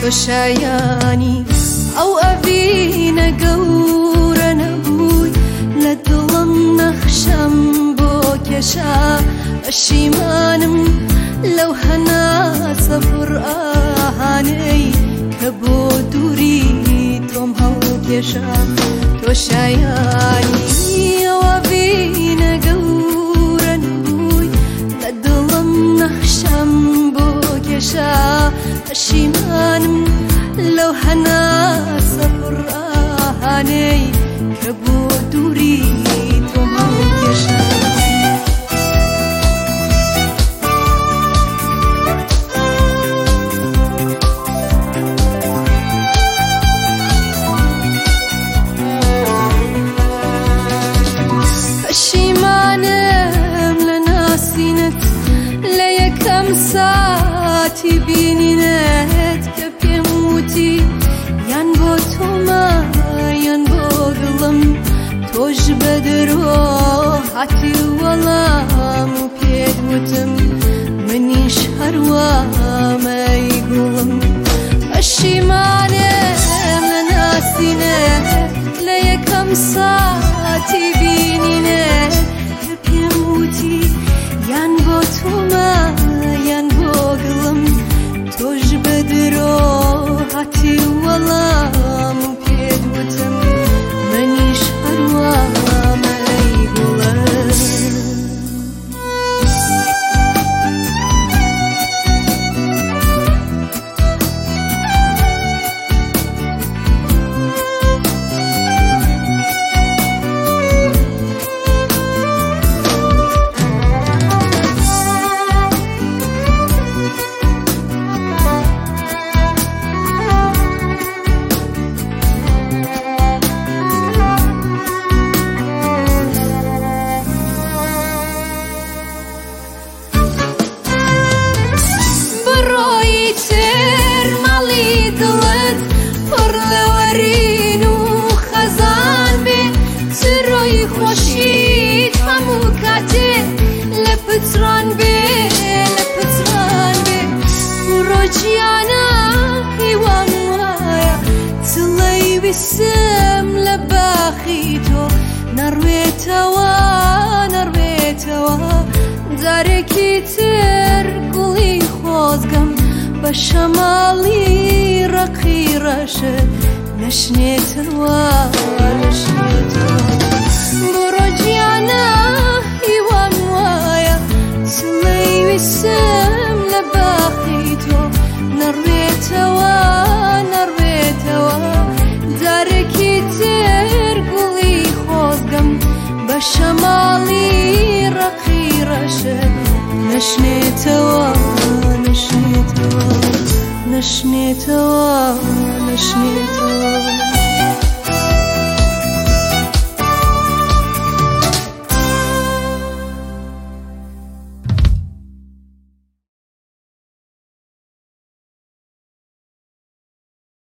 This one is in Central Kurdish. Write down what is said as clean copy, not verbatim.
شایانی ئەو ئەڤینە گەورە نەبووی لە دڵم نەخشەم بۆ کێشا پەشیمانم لەو هەناسە پڕ ئاهانەی کە بۆ دووری تۆم هەڵکێشا تۆ شایانی ئەو ئەڤینە گەورە نەبووی لە دڵم نەخشەم بۆ کێشا پەشیمانم لەو هەناسە پڕ ئاهانەی کە بۆ دووری تۆم هەڵکێشا پەشیمانم لە ناسینت لە یەکەم ساتی بینینت کە پێم وتی یان بۆ تۆمە یان بۆ دڵم تۆش بە دەرۆ هاتی وەڵام و پێت وتم منیش هەروامەی گوڵم پەشیمانم لە ناسینت لە یەکەم ساتی بینینت کە پێم وتی یان بۆ تۆمە یان بۆ گڵم تۆش بە درۆ هاتی وەڵام و پێت وتم منیش هەروامەی گوڵم خۆشیت هەموو کاتێ لە پتران بێ لە پتران بێ ڕۆژیانە هیوام وایە چڵەی ویسم لە باخی تۆ نەڕوێتەوە نەڕوێتەوە جارێکی تر گوڵی خۆزگەم بە شەماڵی ڕەقی ڕەشت نەشنێتەوە نەشنێتەوە ڕۆژیانە هیوام وایە چڵەی ویسم لە باخی تۆ نەڕوێتەوە نەڕوێتەوە جارێکی تر گوڵی خۆزگەم بە شەماڵی ڕەقی ڕەشت نەشنێتەوە نەشنێتەوە نەشنێتەوە نەشنێتەوە